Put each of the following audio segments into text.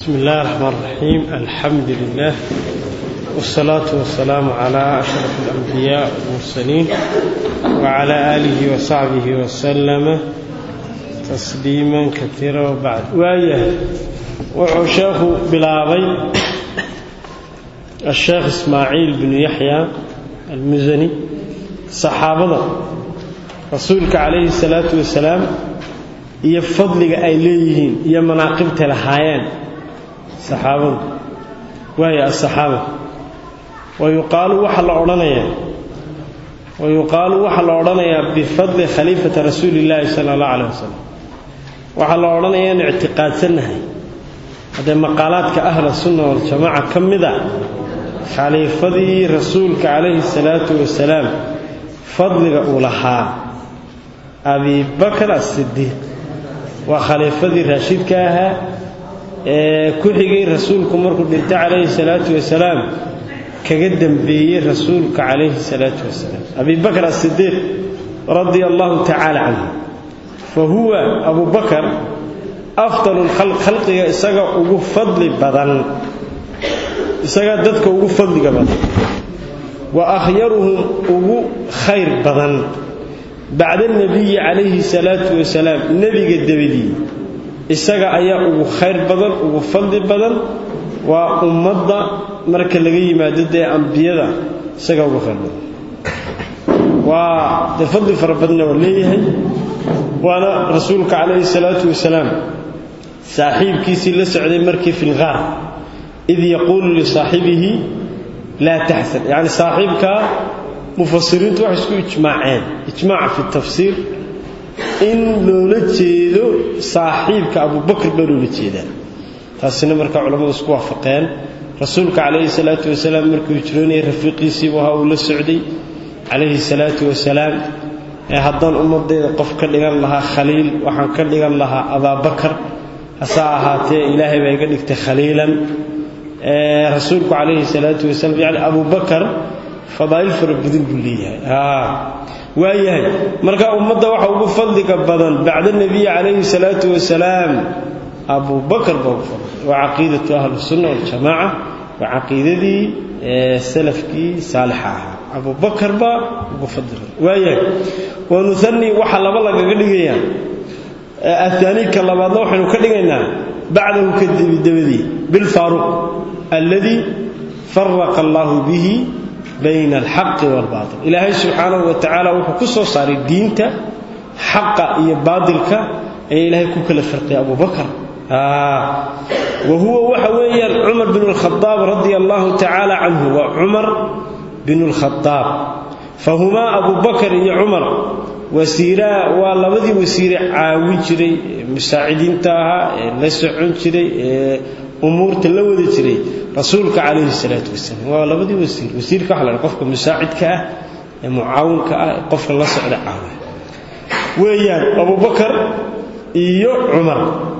بسم الله الرحمن الرحيم الحمد لله والصلاة والسلام على أشرف الأنبياء والمرسلين وعلى آله وصحبه وسلم تسليما كثيرا وبعد وآيه وعشاق بلاغي الشيخ إسماعيل بن يحيى المزني صحابة رسولك عليه الصلاة والسلام يفضلك أيليهين يمناقبت لحيان صحابة وهي الصحابة ويقال وحل أورانيا بفضل خليفة رسول الله صلى الله عليه وسلم وحل أورانيا اعتقاد سنه هذا مقالات كأهل السنة والجماعة كم ذا خليفة رسولك عليه الصلاة والسلام فضل أولها أبي بكر الصديق وخليفة راشد كاها كحجي رسولكم مركب دلت عليه الصلاة والسلام كقدم به رسولك عليه الصلاة والسلام أبي بكر الصديق رضي الله تعالى عنه فهو أبو بكر أفضل الخلق خلقه إساق أبو فضل بدن إساق ددك أبو فضل بدن وأخيرهم أبو خير بدن بعد النبي عليه الصلاة والسلام النبي قد بدي isaga ayaa ugu khayr badan ugu fadli badan waa ummadda marka laga yimaado ee ambiyada isaga ugu khayr badan waa fadli farabadna waleeyahay waana rasuulka kaleey salaatu wasalaam saaxiibkiisii la socday markii fil ghaar id yaqulu li saahibihi la tahzan yani saaxiibka mufassiriintu wax isku ijmaac fi tafsiir in loola jeedo saaxiibka Abu Bakr baa loola jeedaa taasina marka culimadu isku waafaqeen rasuulka kaleey salaatu wasalaam markuu jiroonay rafiiqiisii waxa uu la socday kaleey salaatu wasalaam hadan ummadeeda qof ka dhigan lahaa khaliil waxaan ka dhigan lahaa Abu Bakr hasa ahaatee ilaahay baa iga dhigtay khaliilan rasuulku kaleey salaatu wasalaam yani Abu Bakr fadaa'il farabadin buu leeyahay waayahay marka ummadda waxa ugu fadliga badan bacda nabi alayhi salatu wasalaam Abu Bakr wa aqeedatu ahli sunnah wal jamaa wa aqeedadii salafki salihah Abu Bakr ba ugu fadliga waayahay wa nuthanni waxa laba laga dhigayaan athani kalabaadna waxaanu ka dhigaynaa bacdahu kadibadii bil faruq alladhi farraqa Allah bihi بين الحق والباطل إلهي سبحانه وتعالى وحكسه صار الدين حق يبادلك إلهي كل فرق أبو بكر وهو وحويا عمر بن الخطاب رضي الله تعالى عنه وعمر بن الخطاب فهما أبو بكر يا عمر وسيرة والله بدي وسيرة عاوي جري مساعدين تاها لسعون جري أمور تلوذ جري رسولك عليه الصلاة والسلام والله بدي وسير كحلا قفك مساعد كأ معاون كأ قفك الله سعد عاون ويان أبو بكر يا عمر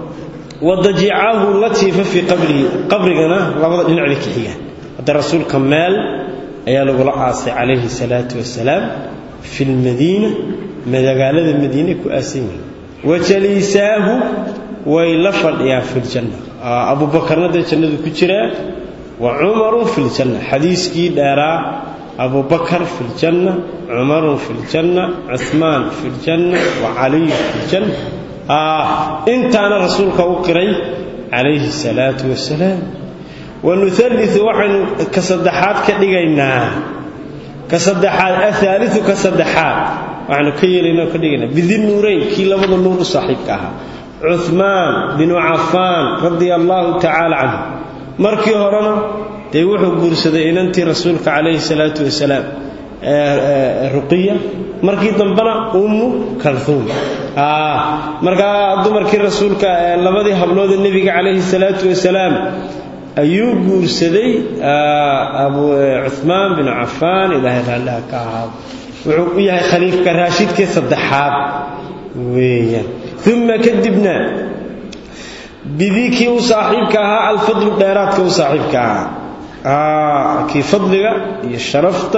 وضجعاه اللطيف في قبرنا لابد أن نعلك هي هذا الرسول كمال أيال غلاص عليه الصلاة والسلام في المدينة ماذا قال المدينة كأسيم وجلساه ويلفظ يا في الجنة أبو بكر ندى الجنة كتيرة وعمر في الجنة حديث كي دارا أبو بكر في الجنة عمر في الجنة عثمان في الجنة وعلي في الجنة انت أنا رسولك أقري عليه الصلاة والسلام ونثلث وحن كصدحات كدغينا كصدحات الثالث كصدحات وحن كيلنا كدغينا بذي النورين كي لبد النور صاحبك عثمان بن عفان رضي الله تعالى عنه markii horena day wuxuu guursaday inantii rasuulka kaleey salaatu wasalaam ruqiya markii dambana ummu kalthum marka dumarkii rasuulka labadii hablood ee nabiga kaleey salaatu wasalaam ayuu guursaday abu Uthman bin Affan ilaahay raallah ka ahaa wuxuu yahay khaliifka raashidkii saddexaad weeyaan thumma kadibna بذيك وصاحبك الفضل ديراتك وصاحبك كي فضلك يشرفت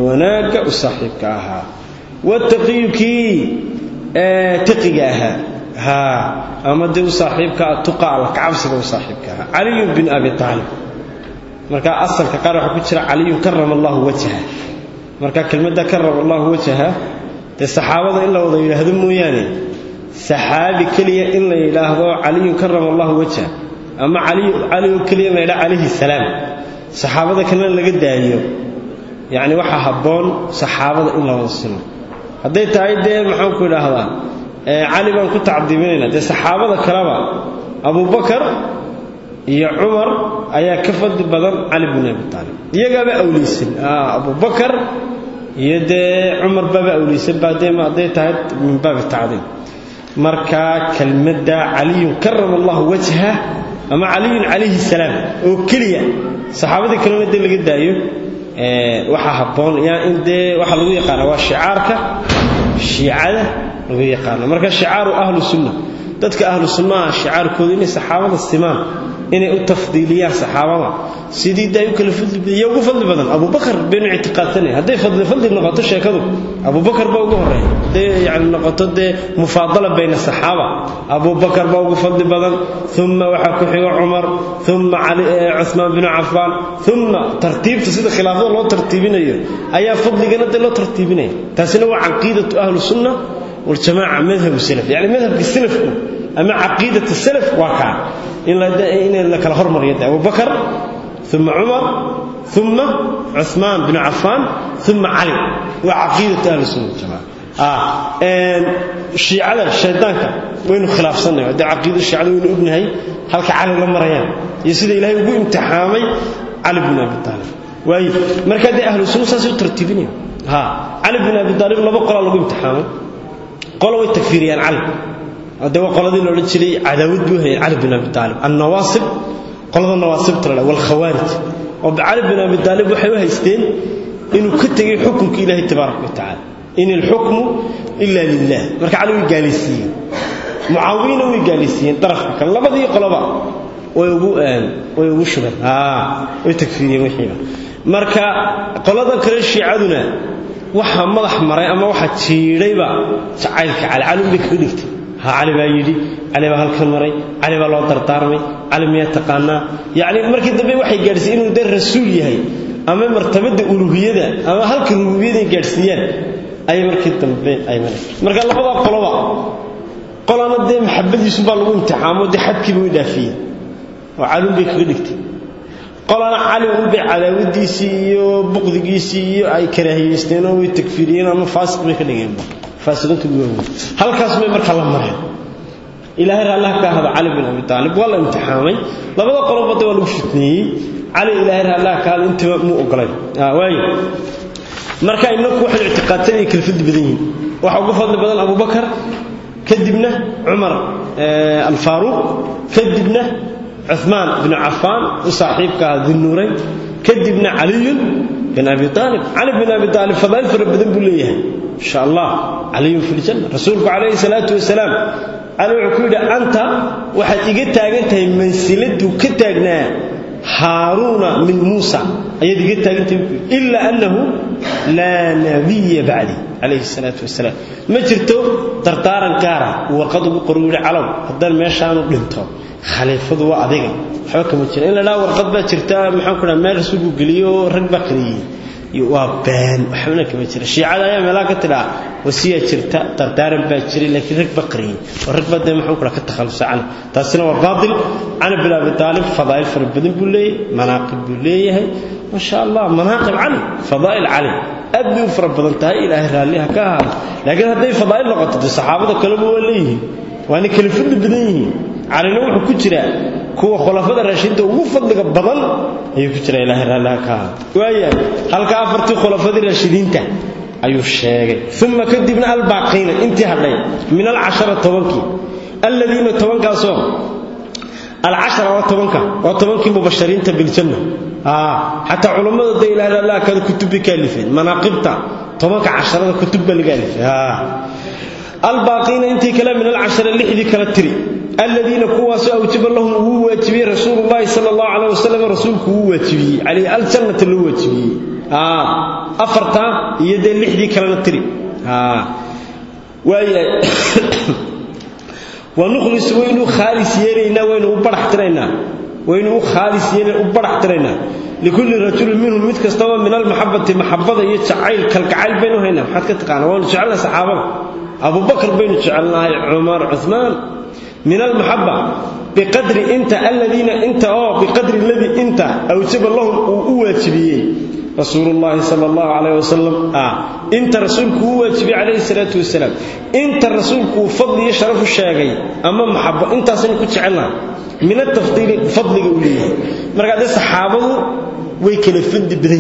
يوناك وصاحبك والتقي كي تقيها ها أما دي صاحبك تقع لك عبسك وصاحبك علي بن أبي طالب مركا أصل كقارح كتشرع علي كرم الله وجهه مركا كلمة كرم الله وجهه الصحابة إلا وضع يهدموا يعني صحابي كلية إلا إله علي كرم الله وجهه أما علي كلية ما إلى عليه السلام صحابة كنا لقد دايو يعني وحا هبون صحابة إلا وصلنا هديت عيد محاوك إلى هذا علي بن كنت عبدالمين دي صحابة كلامة أبو بكر يا عمر أيا كفد بدن علي بن أبي طالب يجاب أوليسن أبو بكر يد عمر باب أوليسن بعدين ما هديت عيد من باب التعظيم مركا كلمة علي كرم الله وجهه أما علي عليه السلام وكلية صحابة كلمة اللي قد دايو waxa haboon yaa in waxa lagu yaqaan waa shicaarka shiicada lagu yaqaan marka shicaaru ahlu sunnah dadka ahlu sunnah shicaarkooda in saxaabada simaan inay u tafdiiliyaan saxaabada sidii day kala fadli badan Abu Bakar bin i'tiqaadtani haday fadli noqoto sheekadu Abu Bakar baa ugu horeeyay يعني نقطة مفاضلة بين الصحابة أبو بكر بوق فضل بدن ثم وحكي عمر ثم عثمان بن عفان ثم ترتيب تسيد خلافه الله ترتيبين أي فضل جنة الله ترتيبين تسنو عقيدة أهل السنة والجماعة مذهب السلف يعني مذهب السلف أما عقيدة السلف واقع إن لك الهرمر يد أبو بكر ثم عمر ثم عثمان بن عفان ثم علي وعقيدة أهل السنة والجماعة الشيعة الشيطان وين خلاف صنع ده عقيدة الشيعة وين ابنها هلك علي لما ريان يصير إلهي وقو امتحامي علي بن أبي طالب وأي مركز أهل السنة ساسو ترتيبين علي بن أبي طالب لا بقرأ له امتحامي قالوا التكفيريان علي ده وقالوا ذي لو تشري عداوة به علي بن أبي طالب النواصب قالوا النواصب ترى والخوارج وعلي بن أبي طالب وحيوها يستين إنه كتجي حكم إلهي تبارك وتعالى إن الحكم إلا لله مركا على ويجالسين معاوين ويجالسين طرفك الله بدي قلبا ويبو شبه ويتكفيرين وحيبا مركا قلدا كلا الشيعادنا وحا مدح مري أما وحا تشيريبا تعالك على علم بك بدكت علي با يدي علي با هلكن مري علي با لو دردارمي علي ما يتقانا يعني مركي دبي waxay gaarsiin inuu dar rasuul yahay ama martabada uluhiyada ama halka rububiyada gaarsiiyaan ay markii dambe ay marka labada qolana de maxabadiisu baa lagu imtixaamo de xadkii buu dhaafiyay oo calum bay kaga dhigtay qolana cali uu bi cadaawadiisi iyo buqdigiisi iyo ay karaahiyeysteen oo way takfiiriyeen ama faasiq bay ka dhigeen faasiqintu weyn halkaas may marka la maray ilaahay Allah ka hada cali bin abi talib wala imtixaamay labada qoloba waa lagu fitniyay cali ilaahay Allah ka hada inta mu ogolay waayo marka inagu waxa i'tiqaadtay kala fid badan waxa ugu fadli badan Abu Bakar kadibna Umar al-Faruq kadibna Uthman ibn Affan saaxiibka Dhunnurayn kadibna Ali bin Abi Talib Ali bin Abi Talib fadal badan buu leeyahay insha Allah Ali fil janna rasuulku alayhi salatu wasalaam Ali wuxuu yiri anta waxaad iga taagantahay mansiladu ka taagnaa هارون من موسى أيدي قلت إلا أنه لا نبي بعدي عليه الصلاة والسلام ما جرتوا ترتارا كارا وقضوا قرون علم هذا ما شانوا بنتهم خليفة وعديك حكم الشرع إلا لا ورقد بجرتا محكنا ما رسولوا قليو رد بكري يوابان وحنا كم يصير الشيعة يا ملاك تلا وسيا شرتا تردارن بشري لكن رك بقرين والركبة ده محوك لك التخلص عنه تاسنا وفاضل عن بن أبي طالب فضائل فربنا بولي مناقب بولي هي ما شاء الله مناقب علي فضائل علي أبي فربنا انتهى إلى هراليها كهذا لكن هذه فضائل لقطة الصحابة كلموا وليه وأنا كلفت بديه على نوع كتيرة كوا خلافة الراشدين وفضل بدل أيه كتيرة إلى هراليها كهذا ويا هل كافرت خلافة الراشدين تا أيوه الشيء ثم كذبنا الباقين انتهى من العشرة توكي الذين توكا صوم العشرة وتوكي مبشرين بالجنة حتى علماء دي لا لا كانوا كتب كالفين مناقبتا توكا 10 كتب بالغالف الباقين انت كلام من العشرة اللي حدي كلا تري الذين كواسوا اوجب لهم هو واجبي رسول الله صلى الله عليه وسلم رسولك هو واجبي عليه الجنة اللي هو واجبي أفرتا يدي اللي حدي كلا تري ونخلص وينو خالص يلينا وينو برحترينا وينو خالص يلينا وبرحترينا لكل رجل منهم متكستوى من المحبة محبة يتعايل كالكعال بينه هنا حتى تقانا ونجعلنا صحابة أبو بكر بينه جعلنا عمر عثمان من المحبة بقدر انت الذين انت بقدر الذي انت اوجب الله واجبيه رسول الله صلى الله عليه وسلم انت رسولك واجبي عليه الصلاه والسلام انت رسولك فضل يشرف الشاغي اما محبه انت سن كجعلنا من التفضيل فضل اوليه marka saxaabadu way kala fid badan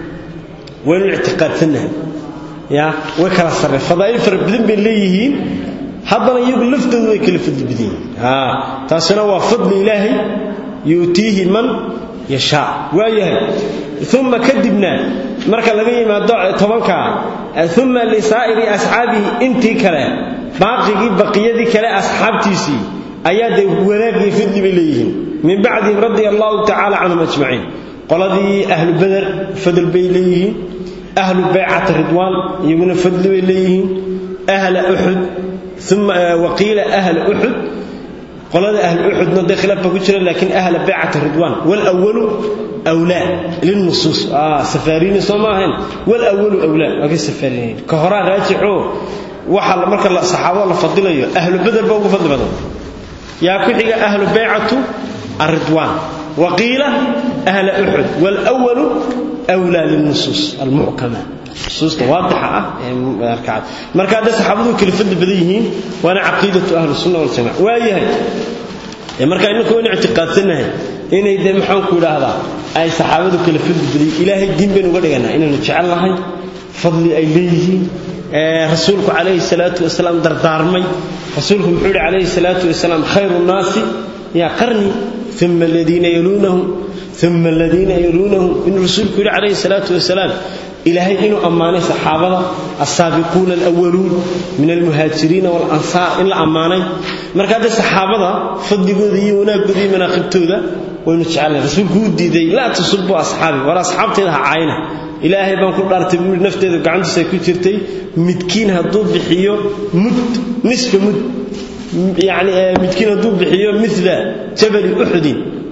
way اعتقاد sanad ya way kala sarreey fadaa'il farbadan bay leeyihiin haddana iyagu laftoodu way kala fadli badan taasina waa fadli ilaahay yuutihi man yasha waayahay thumma kadibna marka laga yimaado tobanka thumma li sa'iri ashabihi intii kale baqiyadii kale asxaabtiisi ayaa de wanaagii fadli bay leeyihiin min ba'di radiyallahu ta'ala anhum ajma'in qoladii ahlu badr fadl bay leeyihiin ahlu bay'at ridwan iyaguna fadli bay leeyihiin ahla uhud ثم وقيل أهل أحد قال أهل أحد ندخل بكتير لكن أهل بيعة الرضوان والأول أولى للنصوص سفارين صماهن والأول أولى ما في سفارين كهراء راجعوا وحل مركز الصحابة الله فضليه أهل بدر بوقف فضل بدر يا كل أهل بيعة الرضوان وقيل أهل أحد والأول أولى للنصوص المحكمة نصوص واضحة marka dad saxaabadu kala fadli badan yihiin waana aqeedatu ahlus sunnah wal jamaa waayahay marka inuu ku i'tiqaadsanahay inay de maxaan ku raahdaa ay saxaabadu kala fadli badan ilaahay diin been uga dhiganaa inaan jecelahay fadli ay leeyihiin rasuulku kaleey salaatu wasalaam dardaarmay rasuulku wuxuu kaleey salaatu wasalaam khayrun naasi ya qarni thumma alladhina yalunhum in rasuulku kaleey salaatu wasalaam إلهي إنه أماني صحابة السابقون الأولون من المهاجرين والأنصار إلا أماني مركز الصحابة فضلوا ذي وناقوا ذي مناقبتوا ذا ونشعل رسول قودي ذي لا تصبوا أصحابي ولا أصحابتي لها عينة إلهي بانكم الأرتبول نفتي ذا قعنت سيكوتيرتي متكين هدوب بحيو نصف يعني متكين هدوب بحيو مثل جبل أحد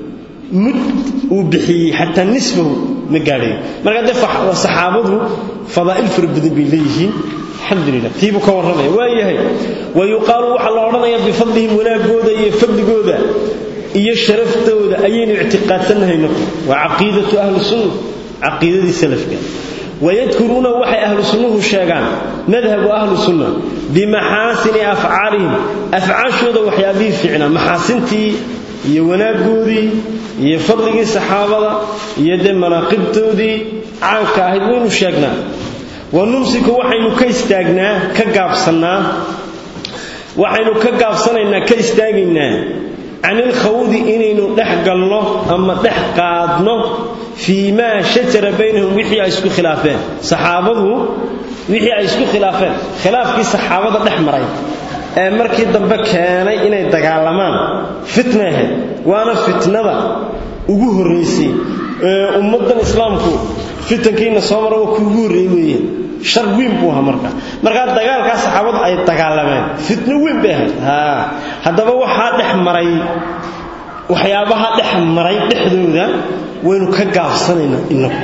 وبحي حتى نصفه مقاري مرقد صحابته فضائل فربد بليهين الحمد لله تيبو كورناي وايهي ويقال وحا لورنايا بفضلهم وناغودا iyo fadligooda iyo sharaftooda ayeen i'tiqaadsanahay وعقيده اهل السنه عقيده سلفك ويذكرون وحي اهل السنه شيغان مذهب اهل السنه بمحاسن افعالهم افعاشودا وحيابي فيعنا محاسنتي iyo wanaagoodii iyo fadligii saxaabada iyo de manaqibtoodii caanka ahayd waynu sheegnaa wanumsiku waxaynu ka istaagnaa ka gaabsanaa waxaynu ka gaabsanaynaa ka istaagaynaa anil khawdi inaynu dhex galno ama dhex qaadno fiima shajara baynahum wixii ay isku khilaafeen saxaabadu wixii ay isku khilaafeen khilaafkii saxaabada dhex maray markii dambe keenay inay dagaalamaan fitnaha waana fitnada ugu horeysay ummadan islaamku fitankiina soo maray oo ugu horeeyay shar weyn buu ahaa marka dagaalka saxaabada ay dagaalameen fitna weyn bay ahayd hadaba waxa dhex maray waxyaabaha dhex maray dhexdooda waynu ka gaabsanaynaa inagu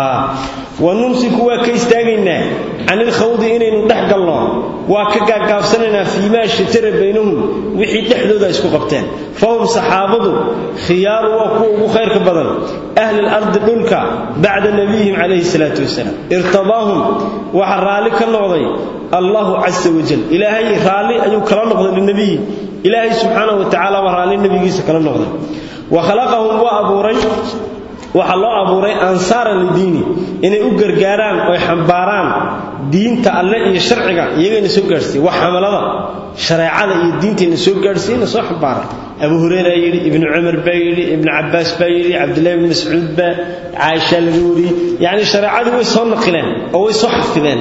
ونمسك وكيستاغينا عن الخوض إننا دحقلنا وكاقافسننا فيما شتر بينهم وحي دحدودا اسكو قبتين فهم صحابته خيار وكو خير كبدن أهل الأرض دولك بعد نبيهم عليه الصلاة والسلام ارتضاهم وحرالك النوضي الله عز وجل إلهي رالي أيو كلا نقضي للنبي إلهي سبحانه وتعالى ورالي النبي كلا نقضي وخلقهم وأبوري waxa loo abuuray ansaaran diini inay u gargaaraan oo xambaaraan diinta alle iyo sharciga iyagana soo gaarsiin wax xamalada shariicada iyo diinteena soo gaarsiin soo xambaaran Abu Hurayra yiri Ibn Umar bayri Ibn Abbas bayri Abdullah ibn Mas'ud ba Aisha al-Ghuri yani shariicadu way soo naqileen oo way soo xafideen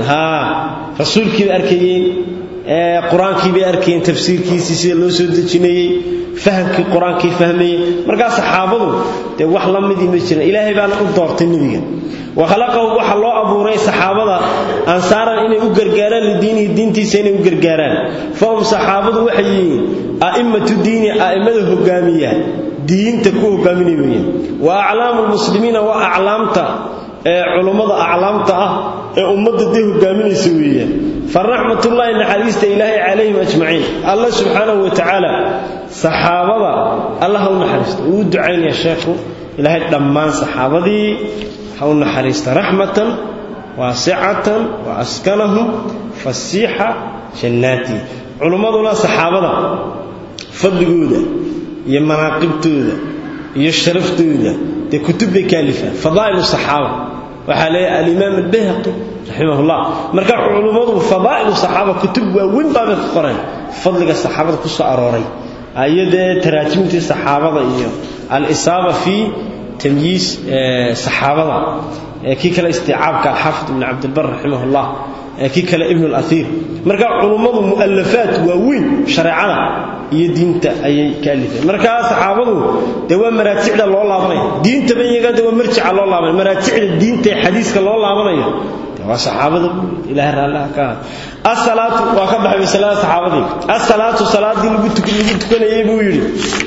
rasuulkii arkayeen quraankii bay arkeen tafsiirkiisa sida loo soo dejinayay fahamki quraanki fahmay marka saxaabadu de wax la mid ma jirin ilaahay baa u doortay nabiga wa khalaqahu waxa loo abuuray saxaabada ansaaran inay u gargaaraan diinii diintiisa inay u gargaaraan fahum saxaabadu waxay yihiin a'immatu diini a'immada hogaamiya diinta ku hogaaminayeen wa a'laamul muslimiina wa a'laamta culimada a'laamta ee ummadda dii hogaaminaysa weeyaan farahmatullahi naxariista ilaahay calayhim ajmaciin allah subhanahu wa ta'ala saxaabada allah u naxariista uu ducaynaya sheekhu ilaahay dhammaan saxaabadii ha u naxariista rahmatan wasi'atan wa askanahum fasiha jannati culimaduna saxaabada fadligooda iyo manaaqibtooda iyo sharaftooda de kutub kaalifa fadaa'il sahaba waxa leeyahay al-imam al-bayhaqi rahimahullah marka culimadu fadaa'il sahaba kutub weyn baa ka qoran fadliga saxaabada ku soo arooray ayada taraajimtii saxaabada iyo al-isaba fi tamyiz saxaabada ki kala isti'aabka al-hafid ibn abd al-barr rahimahullah ki kala ibn al-athir marka culimadu muallafat waa weyn shariicada iyo diinta ayay kaalifeen marka saxaabadu de waa maraajicda loo laabanay diinta bayiga de waa marjica loo laabanay maraajicda diinta xadiiska loo laabanayo waa saxaabada ilaahay raallah ka as-salatu wa ka baxay salaada saxaabadii as-salatu salaadii lagu tukanayay buu yiri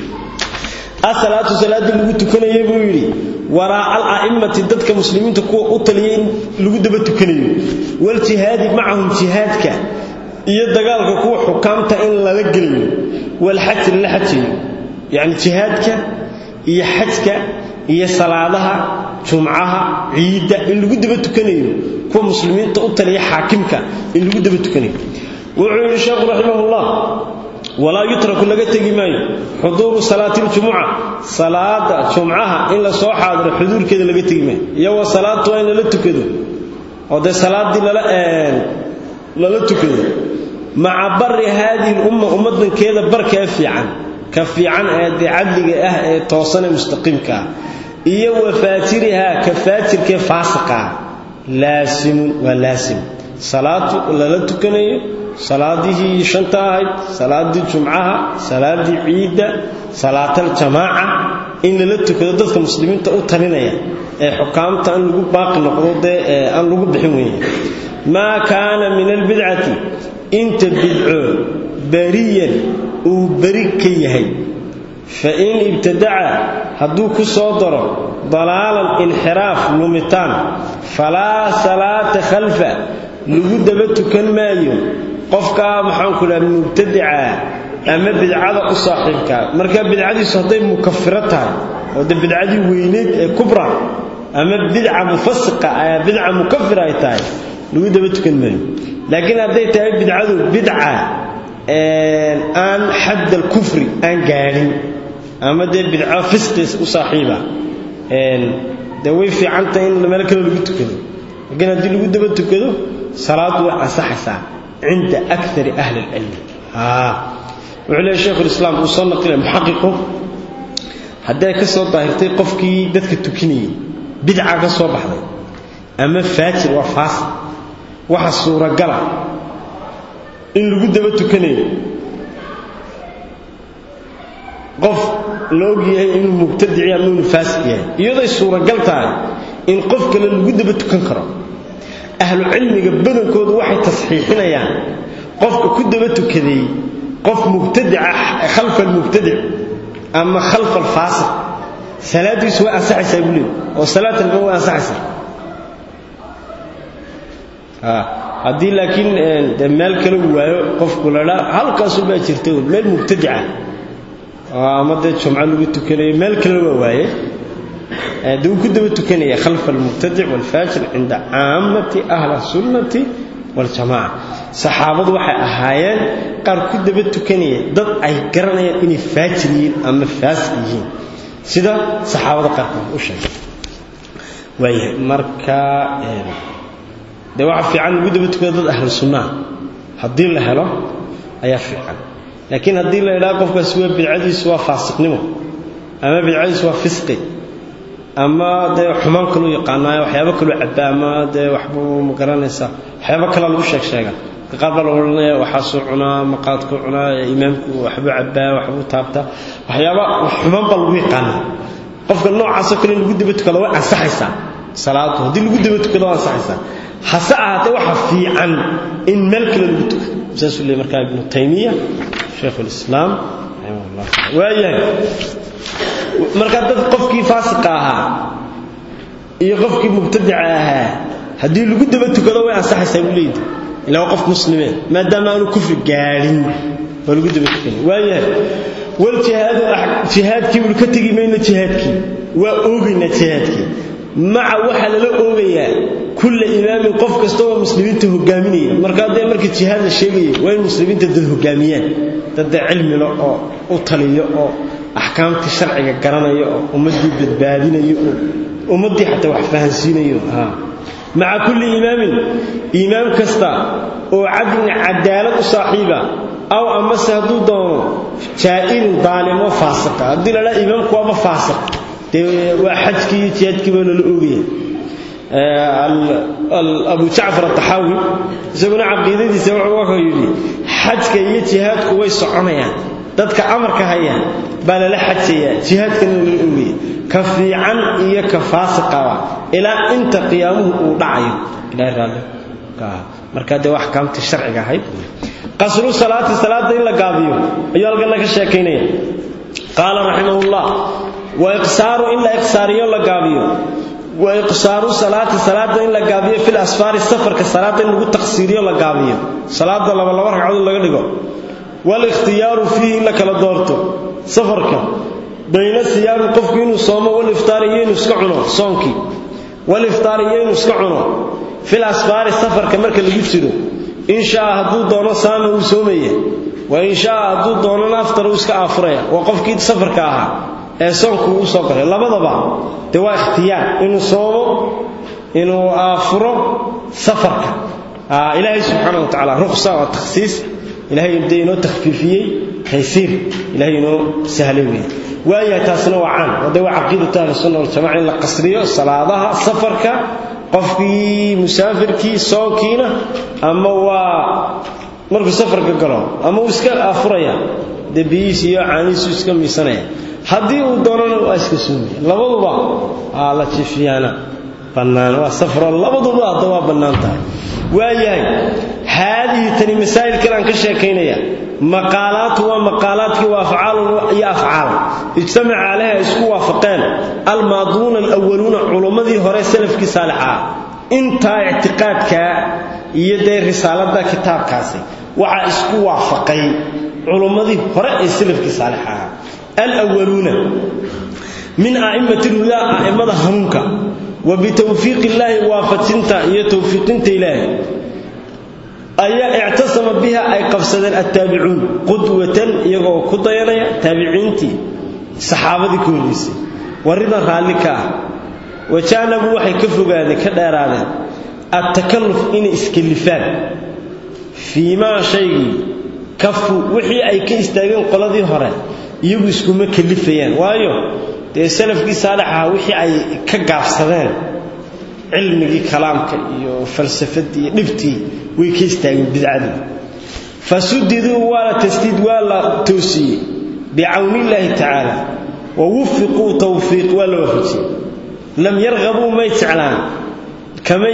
as-salatu salaadii lagu tukanayay buu yiri wara al-a'immati dadka muslimiinta kuwa u taliyeen lagu daba tukanayo wal jihad maahum jihadka iyo dagaalka kuwa xukaamta in la geliyo wal hajj la hajjiyo yani jihadka iyo hajjka iyo salaadaha jumcaha ciida in lagu daba tukanayo kuwa muslimiinta u taliya xaakimka in lagu daba tukanayo wuxuu sheekhu rahimahullah wala yutraku laga tagi maayo xuduur salaati jumca salaada jumcaha in la soo xaadiro xuduurkeeda laga tagi maayo iyo salaatu in la tukado oo de salaadii la tukado مع بر هذه الأمة أمدن كذا بركة كفيعا عدل توصل مستقيم كا إيه وفاترها كفاتر كفاسقة لازم ولازم صلاة ولا تكني صلاة دي شنطة صلاة دي جمعة صلاة دي عيدة صلاة الجماعة إن لا تكذب المسلمين تأتلنا حكام تأنلقوا باقي نقض أنلقوا بحمية ما كان من البدعة انت بدعو بريا وبركيه فإن ابتدع هدوك صدر ضلالا انحراف لمتان فلا صلاة خلفه لقد بتكن مايو قفك محاكل المبتدع أما بدعة صاحبك مركب بدعة صديق مكفرتها وده بدعة وينيد كبرى أما بدعة مفسقة بدعة مكفرة يتاي لقد بتكن مايو لكن هذه بدعة آن حد الكفر آن قارن أما دي بدعة فسق وصاحبة دوي في عنتين الملك اللي قلت كده لكن هذه اللي قلت كده صلاة وأصحصة عند أكثر أهل العلم وعلى شيخ الإسلام وصلنا إلى محققه هذا كسر ظاهرتي قفكي دتك التكني بدعة كسر بحضي أما فاتر وفاسق waxa suura gala in lagu daba tukanayo qof loo yahay in mubtadici ama faasiq yahay iyadoo suura gal tahay in qof kale lagu daba tukan karo ahlu cilmiga badankoodu waxay tasxiixinayaan qofka ku daba tukaday qof mubtadica khalf al-mubtadi' ama khalf al-faasiq salaadiisu waa ansaxaysaa buu oo salaatan waa ansaxaysaa hadii laakiin meel kale waayo qofku la halkaas u baa jirtay meel mubtadica ama de jumca lagu tukanayo meel kale waaye duu ku daba tukanaya khalf al-mubtadi' wal fajir inda aamati ahli sunnati wal jamaa saxaabadu waxay ahaayeen qaar ku daba tukanaya dad ay garanayaan inay faajiriin ama faasiqiin sida saxaabada qaar u sheegay way marka de waxa fiican ugu daba tukada dad ahli sunnah hadii la helo ayaa fiican laakiin hadii la ilaa qofkaas waa bidcadiisu waa faasiqnimo ama bidcadiisu waa fisqi ama de xumaan kale yaqaanaa waxyaabo kale cabaama de waxba ma garanaysa waxyaabo kale lagu sheega قبل ولنا وحصعنا مقاطك عنا إمامك وحبو عبا وحبو تابتا وحيابا وحبان بالويقان قفك النوع عسكري اللي قد بتكلوا عن صحيحة صلاته دي اللي قد بتكلوا عن صحيحة حسعها توحف في عن إن ملك للبتك مساس اللي مركب ابن تيمية شيخ الإسلام رحمه الله وأيها مركب قفك فاسقها يقفك مبتدعها هدي اللي قد بتكلوا عن صحيحة وليد إلا وقف مسلمين ما دام أنه كفر قارن واللي قد بتكلوا وأيها والجهاد جهادك والكتجي من جهادك وأوجنا جهادك مع واحد لا أوجيا كل إمام قف كستوى مسلمين تهجامين مركز ده مركز جهاد الشيء وين مسلمين تهجاميان تدعي علم لا وطلية أحكام الشرع الجرانية ومدي بالبادينية ومدي حتى وحفها السينية مع كل إمام كستا وعدل عدالة صاحبة أو أما سهدو دون جائر ظالم وفاسق هدي لا إمام كوا فاسق وحدك جهادك ولا الأوجية أبو جعفر الطحاوي زمن عقيدتي سوى وحيدي حدك جهادك ويسعنيا dadka amarka haya bal la xajaya jihadkan uu kafi an iyo ka faasiqa ila inta qiyaamuhu uu dhacayo ila raali ka marka de wax kaamti sharciga ahay qasru salaada in la gaabiyo ayaa laga sheekeynaya qala rahimahullah wa iqsaru illa iqsariyo la gaabiyo wa iqsaru salaada in la gaabiyo fil asfar safarka salaada in lagu taqsiiriyo la gaabiyo salaada laba ragcadood laga dhigo والاختيار فيه لك لدورته سفرك بين الصيام قفكين وصوم والافطاريين وسكعنوا صونكي والافطاريين وسكعنوا في الاسفار السفر كمرك اللي يفسدوا ان شاء هدو دونه صام وصوميه وان شاء هدو دونه افطر وسك افريا وقفكي سفرك اها ee soonku uu soo galay labadaba de waa ikhtiyaar inuu soomo inuu afro safarka ilaahay subhanahu wa ta'ala rukhsa wa takhsiis إلهي يبدأ تخفيفية تيسير إلهي سهلوية وآية تاسنا وعان ودوا عقيدة أهل السنة والجماعة إلا قصرية صلاة سفرك قفكي مسافرك صوكينة أما هو مركز سفرك قلوا أما هو اسكال أفريا دبيسي عانيس اسكال ميسانية حدي ودورنا واسكسوني لبضبا على تشفيانا بنان وسفر لبضبا دوا بنان تاي وآية هذه تني مسائل كلام كشاكينيا مقالات ومقالات وافعال يا افعال اجتمع عليها اسكو وافقان الماضون الاولون علماء هوري سلفك صالحا انت اعتقادك يدي رسالته كتابكاسي وعا اسكو وافقي علماء هوري سلفك صالحا الاولون من ائمه الهدى ائمه همك وبتوفيق الله وافتنت يا توفيقنت الله أي اعتصم بها أي قفصد التابعون قدوة يقول كضيانيا تابعينتي صحابة كونيسي ورضا رالك وكانوا وحي كفروا بهذا كدارانا التكلف إن إسكلفان فيما شيء كفوا وحي أي كيستاقين قلدي هران يقول اسكو مكلفيان وايو دي سلف كي صالحها وحي أي كقافصدان علمي كلامك وفلسفتي نفتي ويكيستاغ بدعدي فسددوا ولا تسديد ولا توسي بعون الله تعالى ووفقوا توفيق ولا وفقوا لم يرغبوا ما يتعلان كما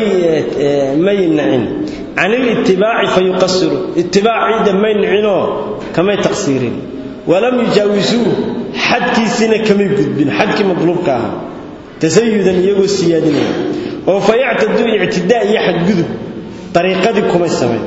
ينعن عن الاتباع فيقصروا اتباع عند ما ينعنوا كما تقصيرين ولم يجاوزوه حد كيسنا كما يقدبين حد كما مطلوب كاها تزيدا يقول السيادين وفيعتدوا اعتداء يحد قدب طريقتكم السمين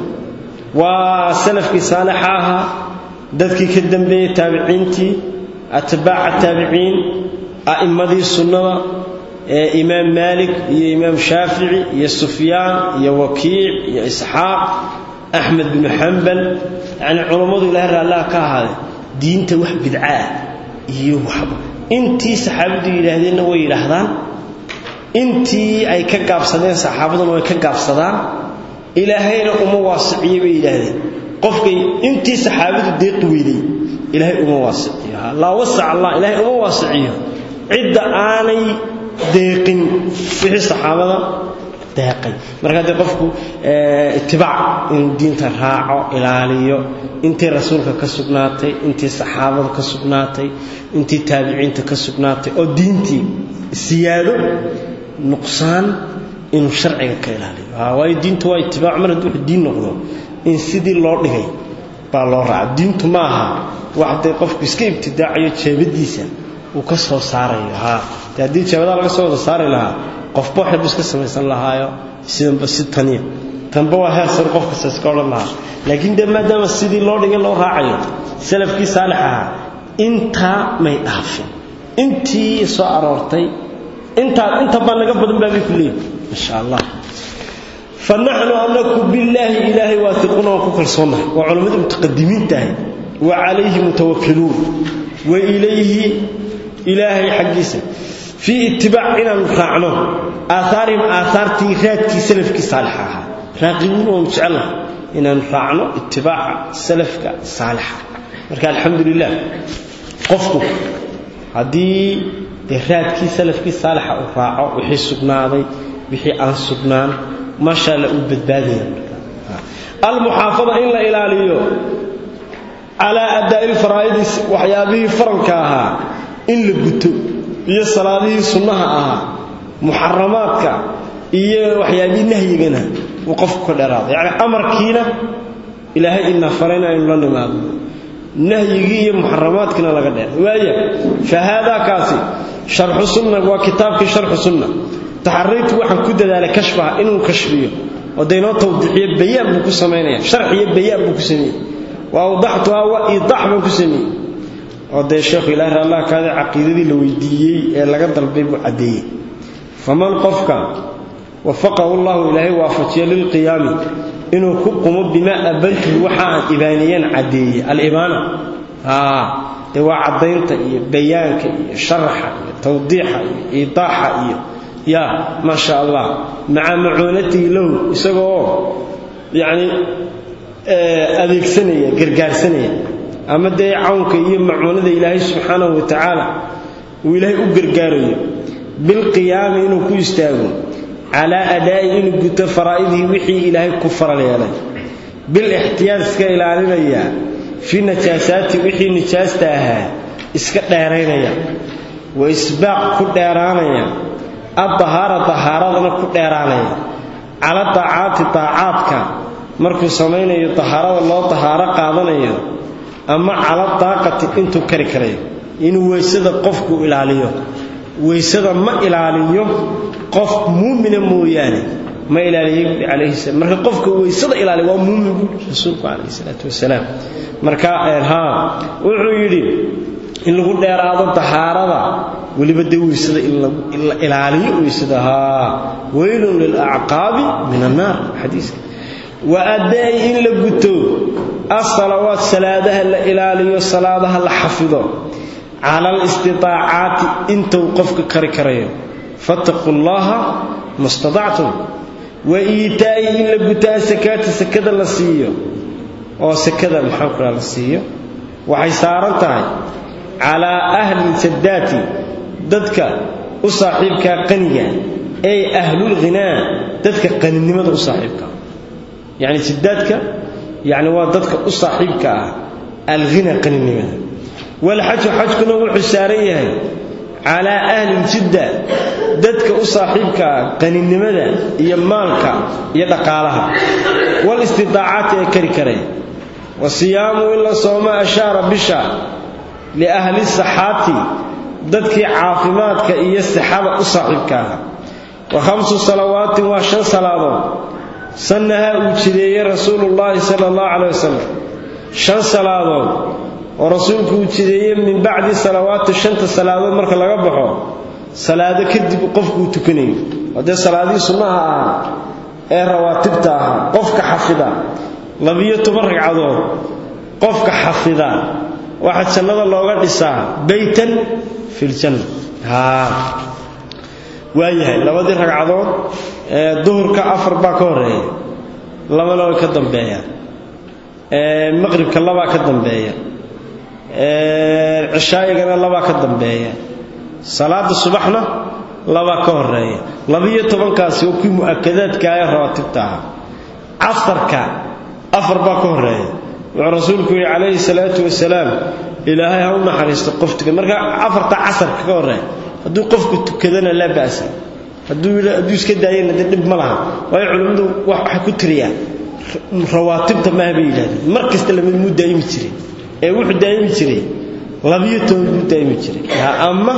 وسلف صالحاها ذاتك كدنبي تابعينتي أتباع التابعين أئمة السنة إمام مالك يا إمام شافعي يا سفيان يا وكيع يا إسحاق أحمد بن حنبل يعني علماء الله كهذا دين توح بدعاء يوحب انتي صحابتي يراهدين ويراهدان انتي أي كقابصدين صحابتهم وي كقابصدان إلهينا واسعيه بإلهي قفكي انتي صحابتي ديق ويدي إلهي واسعيه لا وسع الله إلهي واسعيه عدة آني ديقين في الصحابة daaqay marka hadii qofku itibaac in diinta raaco ilaaliyo intii rasuulka ka sugnaatay intii saxaabada ka sugnaatay intii taabiciinta ka sugnaatay oo diintii siyaado nuqsaan in sharciga ka ilaaliyo way diintu way itibaac mar haduu diin noqdo in sidii loo dhigay baa loo raac diintu ma aha waxday qofku iska ibtidaaciyo jeebadiisa uu ka soo saarayo hadii jeebada laga soo wada saari lahaa qof booxid iska samaysan lahaayo sidan basitaniya tanba waa heer sar qofka iska oran lahaa laakiin maadaama sidii loo dhigay loo raacayo salafkii saalixa inta may dhaafin intii soo aroortay inta baan laga badan baa kulli ma sha Allah فنحن أملك بالله إلهي واثقون وكلصنا وعلماء المتقدمين تاهي وعليه متوكلون وإليه إلهي حقيسا في اتباعنا نفعنا آثارهم آثار تيخات سلفك صالحة راقبون ومسعلا إن نفعنا اتباع سلفك صالحة مركا الحمد لله قفتوا هذه تيخات سلفك صالحة وفاعه وحي سبناضي وحي أنسبنان ما شاء الله وبدبادية المحافظة إلا إلاليو على أداء الفرائض وحيابه فرنكاها إن لبتو إيا الصلاة سنها محرماتك إيا وحيابه نهينا وقف كل راضي يعني أمر كينا إلهي إنا فرينا إن لنا ماذا نهيجي محرماتك لغدا وهي فهذا كاسي شرح السنة وكتابك شرح السنة تحريت waxaan ku dadaalay kashfa inuu kashfiyo wadayno tawdiixiye bayaan buu ku sameeyay sharxiye bayaan buu ku sameeyay وأوضحت وإيضاح من كسمي وده الشيخ إله الله كان عقيدتي لويديي لقد البيب عدي فمن قفك وفقه الله إليه وافجي للقيام إنه كقم بما أبنته وحا إبانيا عدي الإبانة هو عدينت بيانك شرح توضيح إيضاح يا ما شاء الله مع معونته له يسوى يعني أذيك سنية قرقار سنية أما دي عونك يمعونه إلهي سبحانه وتعالى وإلهي أقرقاريه بالقيام إنه كيستاغون على أداء إنه قلت فرائده وحي إلهي كفر ليالي بالاحتياز كإلهي في نجاسات وحي نجاستها اسكت ديرينيا وإسباق كل ديرانيا الطهارة طهارة كل ديرانيا على طاعاتك markuu sameeyo tahaarada loo tahaaro qaadanayo ama cala taaqati intuu kari karayo inuu weysada qofku ilaaliyo weysada ma ilaaliyo qof muumina mooyaane ma ilaaliyo alayhi salaam marka qofku weysada ilaaliyo waa muumin rasuulku alayhi salatu wasalaam marka wuxuu yiri in lagu dheeraado tahaarada waliba weysada in la ilaaliyo weysada waylun lil a'qabi min an-nar hadith وأداء إن لقتو الصلوات صلاتها الإلالية صلاتها الحفظة على الاستطاعات انتو قفك كريكريو فاتقوا الله ما استطعتم وإيتاء إن لقتا سكاد اللسيو أو سكاد المحاكرة اللسيو وحيسارتها على أهل السدات ضدك أصاحبك قنية أي أهل الغناء ضدك قنية أصاحبك يعني سدادك يعني وضدك أصاحبك الغنى قنينة والحج حجك نوع السارية على أهل الجدة ضدك أصاحبك قنينة يمالك يدقالها والاستطاعات كريكري والصيام إلا صوم أشار بشا لأهل الصحات ضدك عافماتك إيا السحابة أصاحبك وخمس صلوات وشن صلاة سنها وجدي رسول الله صلى الله عليه وسلم شن صلاة ورسولك وجدي من بعد صلوات الشنت صلاة مركا laga baxo salaado kadib qofku tukanay wada salaadii sunnaha ee rawaatibta qofka xafida 12 ragcadood qofka xafida waxa jannada looga dhisaa baytan fil janna waayahay labadii ragcadood duhurka 4 baa ka horeeya laba ka dambeeya maqribka 2 ka dambeeya cishaayigana 2 ka dambeeya salaada subaxna laba ka horeeya 12 kaasi oo ku muakadaadka ay raatibta casarka afar ba ka horeeya wa rasuulku alayhi salatu wasalaam ilaahay ha u naxariisto qoftiga marka afarta casarka ka horeeya haduu qofku tukadana la baas haduu iska daayeen dib ma laha way culimadu wax ku tiriyaan rawaatibta ma habeeyeen markasta la mid daayimi jiray ee wuxuu daayimi jiray 12 daayimi jiray ama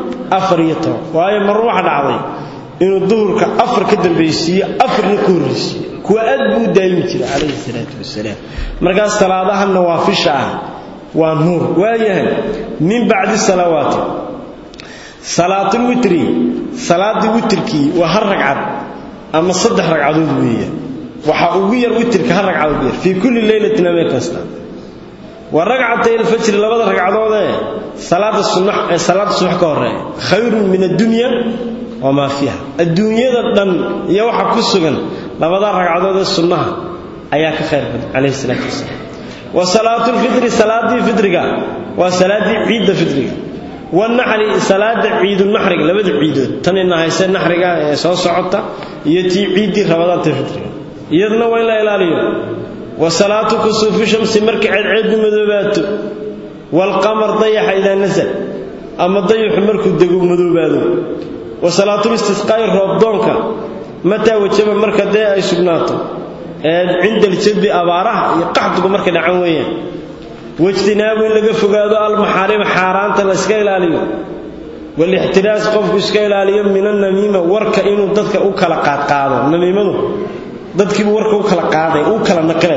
14 waayo mar waxa dhacday inuu duhurka afar ka dambeeyay afarna ku horreeyay kuwa aad buu daayimi jiray alayhi salatu wasalaam marka salaadaha nawaafisha waa nuur waayahay min bacdi salawaati salaatul witri salaadi witrki waa har ragcad ama saddex ragcadood weeye waxa ugu yar witrka har ragcadood fi kulli laylatin ma kasta wa ragcatay al-fajr labada ragcadood salaada subax ka horeeya khayrun min ad-dunya wa ma fiha ad-dunyada dhan iyo waxa ku sugan labada ragcadood ee sunnaha ayaa ka khayr badan alayhi salatu wasalaam wa salaatul fitr salaadi fitriga wa salaadi ciid fitriga والنحر صلاه عيد النحر لبد عيدود تنينا هيسه نحرغا سو سوقتا يتي عيد رمضان تفطر يدنا وين لا الاليو وصلاه كسوف الشمس مركع عيد مدوبات والقمر ضيح اذا نزل اما ضيح مركو دغو مدوبادو وصلاه الاستسقاء رمضانك متى وجب مركه دي اي سغناتو عند الجد اباره يقحدو مركه دعان ويان واجتناب لغا فغادو المحارم حارانته لا اسكا ilaaliyo wal ihtiraas qofku iska ilaaliyo min an-namima warka inuu dadka u kala qaado namimadu dadkii warka u kala qaaday u kala naqlay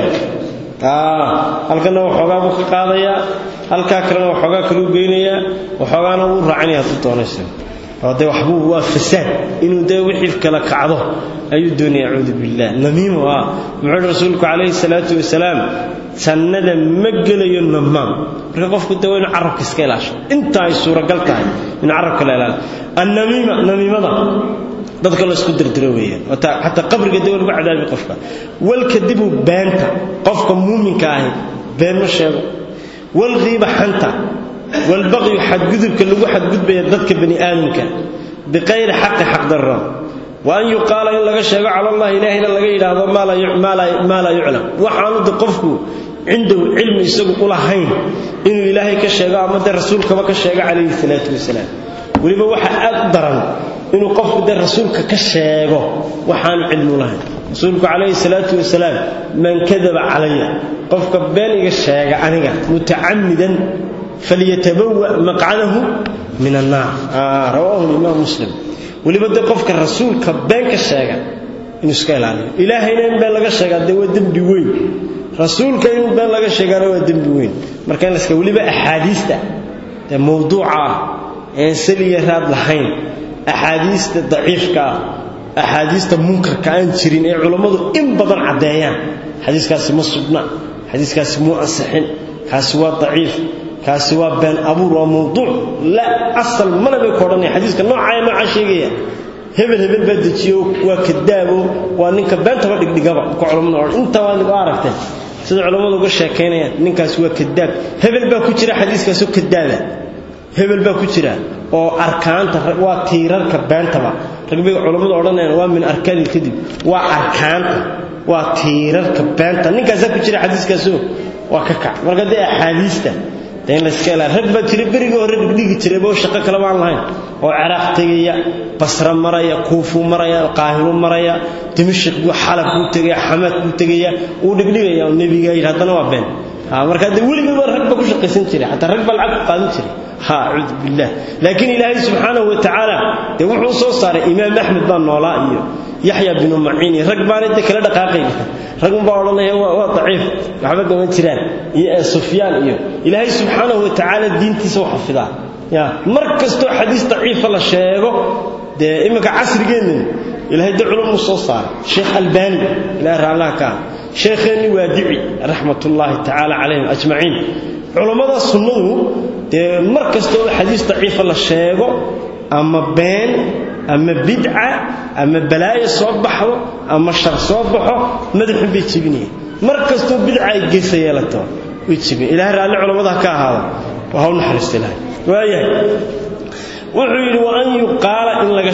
halkana waxoogaa uu ka qaadaya halka kalena waxoogaa kale u geynaya waxoogaana uu raacinaya doonaysa hada waxbu waa fasaad inuu day wixii kala kacdo ayuu doonaya acuudu billah namima waa muxuu rasuulku alayhi salatu wasalaam sanada magalayo namam marka qofku dawayna arabka iska ilaasho inta ay suura gal tahay in arabka la ilaaliyo an-namima namimada dadka la isku dirdiro weeyaan hatta qabriga dawal ugu cadaabi qofka wal kadibu baanta qofka muuminka ah been ma sheego wal ghiba hanta wal baghi hadgudubka lagu hadgudbay dadka bani aadamka biqayr haqqi haqq darra wa an yuqala in laga sheego ala allah ilaahina laga yiraahdo ma la yu'lam waxaanu qofku عنده علم يسوق لهين إنه إلهي كشجاع مدى الرسول كما كشجاع عليه الصلاة والسلام ولما واحد أقدرن إنه قف ده الرسول كشجاع وحان علم لهين رسولك عليه الصلاة والسلام من كذب علي قف كباني كشجاع أنا متعمدا فليتبوأ مقعده من النار رواه الإمام مسلم ولما ده قف الرسول كبان كشجاع إنه سكال عليه إلهي نين بان لك الشجاع ده ودم بيوين رسولك إنه بان لغا شيغانو waa dambi weyn marka la iska waliba ahadiista ee mawduuca ee saliya raad lahayn ahadiista daciifka ahadiista munkarka aan jirin ee culimadu in badan cadeeyaan hadiiskaasi ma sugna hadiiskaasi mu asaxin kaasi waa daciif kaasi waa baan abuur waa mawduuc la asal mana bay koodhanay hadiiska nooca sheegaya hebel badajiyo waa kadaabo waa ninka beenta dhigdhigaba ku culimadu inta waa nigu aragtay sida culimadu uga sheekeynayaan ninkaas waa kadaab hebel baa ku jira xadiiskaas oo kadaaba hebel baa ku jira oo arkaanta waa tiirarka beentaba ragbiga culimadu oranayaan waa min arkaan kadib waa arkaanta waa tiirarka beenta ninkaas ku jira xadiiskaas waa ka kac marka de xadiista teen la iska ilaa rag baa jira bariga hore dhigi jiray boo shaqo kala waan lahayn oo Ciraaq tagaya Basra maraya Kuufu maraya Qaahiro maraya Dimashq iyo Xalab uu tagaya Xamad uu tagaya uu dhigdhigaya nabiga yiraahdo waa been marka de waliba rag baa ku shaqaysan jiray hatta rag baa lacag qaadan jiray a'uud billah laakiin ilaahay subhanahu wa ta'ala de wuxuu soo saaray imaam Ahmed baa noolaa iyo Yahya bin Ma'in rag baa inta kala dhaqaaqay rag baa oranaya waa daciif waxba gaban jiraan iyo Sufyaan iyo ilaahay subhanahu wa ta'ala diintiisa wax xafidaa ya markasto xadiis daciif la sheego de imika casrigeena ilaahay culum soo saar Sheikh Albani ila raalaka Sheikhani Wadi'i rahmatullahi ta'ala alayhim ajma'in culimada sunnadu de markasto xadiis daciif la sheego ama been ama bid'a ama balaayo soo baxdo ama shar soo baxo madaxu bi jibinay markasto bid'a ay geesayelato wijibi ilaahay raali culimada ka ahaado waxa uu naxariistaa waayahay wuxuu yiri wa an yuqala in laga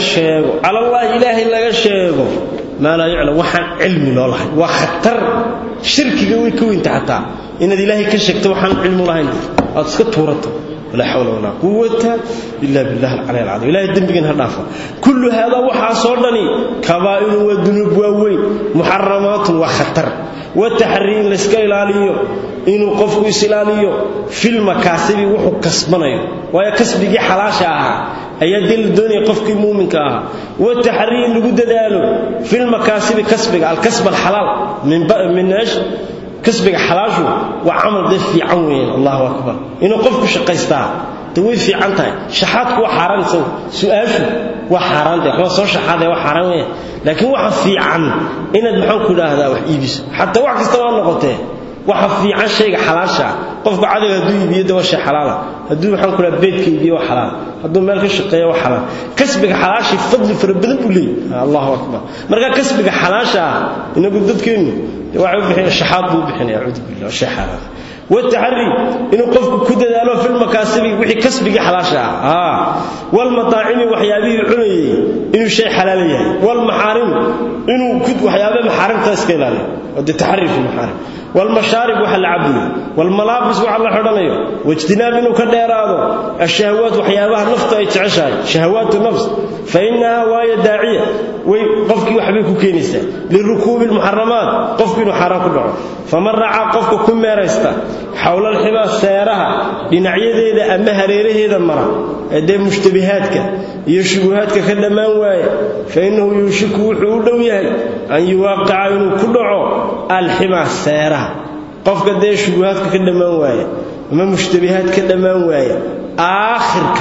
sheego ala allah ilaahi laga sheego ma la yaclam waxaan cilmi loo lahayn waa khatar shirkiga way ka weynta hataa inaad ilaahi ka sheegto waxaan cilmi lahayn aad iska tuurato ولا حول ولا قوة إلا بالله العلي العظيم إلهي الدنبقين هالنافة كل هذا وحاصرني كبائر والذنوب ووين محرمات وخطر والتحريم لسكيلاليو إنه قفوا سلاليو في المكاسب وحو كسبنايو ويا كسبك حلاشاها هي دل الدنيا قفك مؤمنكها والتحريم لقد دالو في المكاسب كسبك الكسب الحلال من ايش كسبك حلاشه وعمل ده في عوين الله أكبر إنه قفك شقيستا توي في عنتها شحاتك وحرام سؤاله وحرام ده خلاص صار شحاده وحرام لكن واحد في عن إن المحن كله هذا وحيبس حتى واحد استوى نقطه واحد في عن شيء حلاشة قفك عادي هدوي بيده وش حلاله هدوي محن كله بيتك بيه وحلال هدوي مالك الشقية وحلال كسبك حلاشه فضل في ربنا بولي الله أكبر مرة كسبك حلاشه إنه قدرت كينه وعود بحين الشحاط بحين يعود بالله الشحاط والتحري إنه قفك كده دالو في المكاسب وحي كسبك حلاشة والمطاعم وحيابه العلي إنه شيء حلالي والمحارم إنه كد وحيابه محارم تسكيلاني وده تحري في المحارم والمشارب وحل عبده والملابس وحل حرانيه واجتناب إنه كديراده الشهوات وحيابها نفط يتعشى شهوات النفس فإنها واية داعية وقفك وحبيك كينيسة للركوب المحرمات قفك إنه حرام كله فمن رعى قفك كم يرسته حول الحباس سيرها لنعيده إذا أما هريره إذا المرأة إذا مشتبهاتك يشبهاتك كلمان واية فإنه يشك وحوله وياي أن يواقع إنه كله الحباس سيرها قفك إذا يشبهاتك كلمان واية وما مشتبهاتك كلمان واية آخرك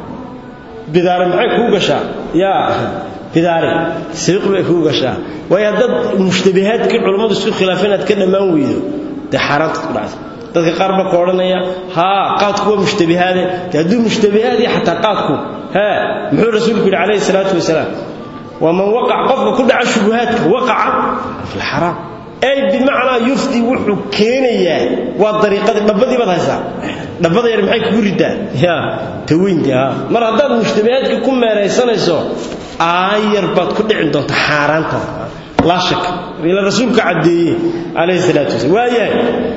بدار معك هو قشا يا بداري سيق بك هو قشا ويهدد مشتبهاتك العلماء السوق خلافين كلمان ويدو ده حرام تقرأ dadka qaar ba kooranaya qaadku waa mushtabihaade haduu mushtabihaadi hatta qaadku muxuu rasuulku kaleey salaatu wasalaam waman waqa qofka ku dhaca shubuhaadka waqaca fi haram ay bimaana yufti wuxuu keenaya waa dariiqada dhabadii bad haysa dhabada yar maxay ku ridaan tawiinta mar hadaad mushtabihaadka ku meeraysanayso ayar bad ku dhicin doonta xaaraanta la shak ila rasuulku cadeeyay alayhi salaatu wasalaam waayay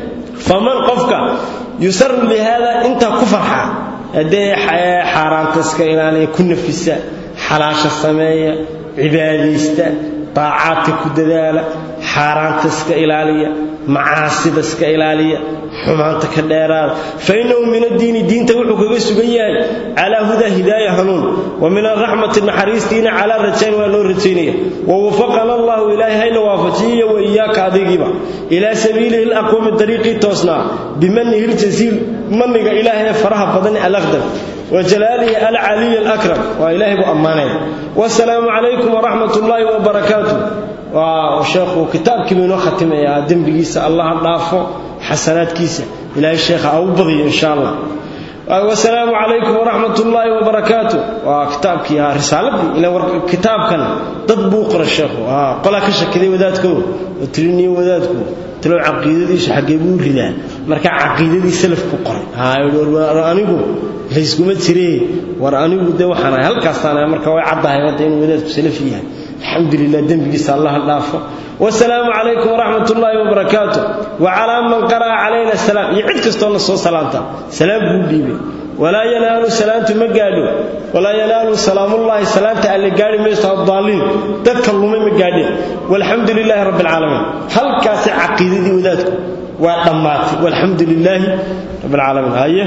فمن قفك يسر بهذا انت كفرحا ادي حرام تسكيلاني كن في الساعه حلاش السمايه عباديستا طاعاتك دداله حرام تسكيلاليه معاصي تسكيلاليه حمانتك ديراد فانه من الدين دين توحو كغا سغيان على هدى هدايه هنون ومن الرحمه المحريستين على الرجال ولو رجينيه ووفقنا الله الهي وافجيه واياك اديغيبا الى سبيله الاقوم الطريق توسنا بمنه الجزيل منك الهي فرح بدن الاقدم وجلاله العلي الاكرم والهي بامانه والسلام عليكم ورحمه الله وبركاته وشيخ كتاب كبير ختم يا دنبيس الله ضافو حسنات كيسه الى الشيخ ابو بضي ان شاء الله والسلام عليكم ورحمه الله وبركاته وكتابك يا رسالتي الى كتابك ضد بوقر الشيخ قلا كشكدي ودادكو وتريني ودادكو تلو عقيدتي حقي بو ريدان marka caqiidadii salaf ku qoray anigu heeskuma tiree war anigu de waxaan halkaas taana marka way cadahay wada inuu wadaadku salaf yahay alxamdulillah dambigiisa allah dhaafo والسلام عليكم ورحمة الله وبركاته وعلى من قرأ علينا السلام يعد كستونا صوت سلامته سلام بوليبي ولا ينال سلامته مقالوا ولا ينال سلام الله سلامته اللي قالوا ميسا الضالين تتكلموا مقالين والحمد لله رب العالمين هل كاسع عقيدتي وذاتكم وطماتي والحمد لله رب العالمين هاي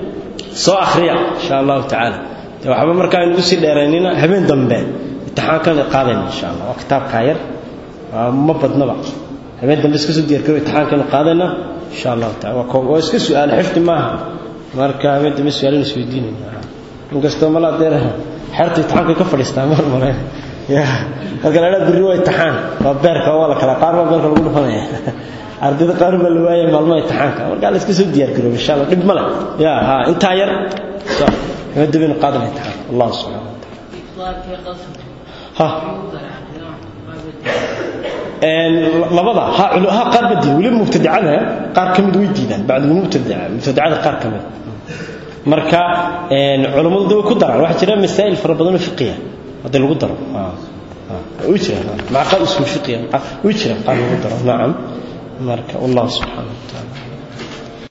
سو أخريا إن شاء الله تعالى وحبا مركان نقصي ديرانينا هبين دنبان امتحان كان قادم إن شاء الله وكتاب كاير ما بدنا هبين دنبان اسكسو دير كوي امتحان كان قادنا إن شاء الله تعالى واسكسو سؤال حفظ معها marka mid misaalin isweydiin inkasto mala deeraha xarta imtixaanka ka fadhiistaa mar ya halka la biri way imtixaan waa beerka wala kala qaar waa beerka lagu dhufanaya ardayda qaar baa la waayay maalmo imtixaanka marka la iska soo diyaar garow insha Allah dib mala ya inta yar mid bin qaadana imtixaan Allah subhanahu wa ta'ala labada ha qaar badii wali mubtadicada qaar kamid way diidaan baad mubtadicada qaar kamid marka culimadu ku daraan waxa jira masaa'il fara badan oo fiqiya هذا القدر وجه مع قال اسم فقيه وجه قال القدر نعم مارك والله سبحانه وتعالى